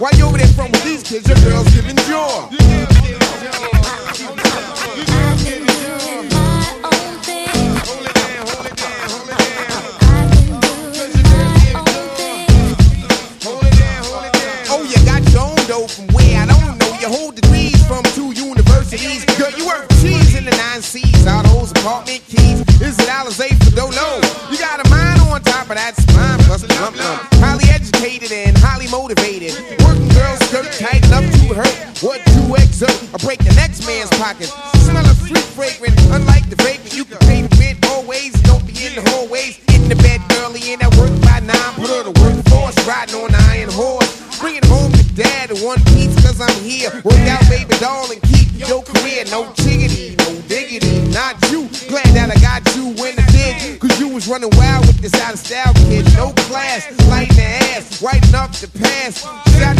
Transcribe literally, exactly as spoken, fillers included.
Why you over there from with these kids? Your girl's giving jaw. Oh, you got your own dough from where I don't know. You hold degrees from two universities. Girl, you work cheese in the nine C's. All those apartment keys. Is it Alizé for Dolo? You got a mind on top of that spine plus the lump lump. Highly educated and highly motivated. Working girls skirt tight enough to hurt. What to exert or break the next man's pocket. Smell of sweet fragrance, unlike the vapor. You can pay the rent always. Don't be in the hallways. In the bed early and at work by nine. Put her to workforce, riding on the iron horse. Bring it home to dad in one piece, cause I'm here. Work out, baby doll, and keep your career. No chiggity, no diggity, not you. Glad that I got you in the dig, cause you was running wild with this out of style kid. No class, lighting the ass, white enough to pass. Got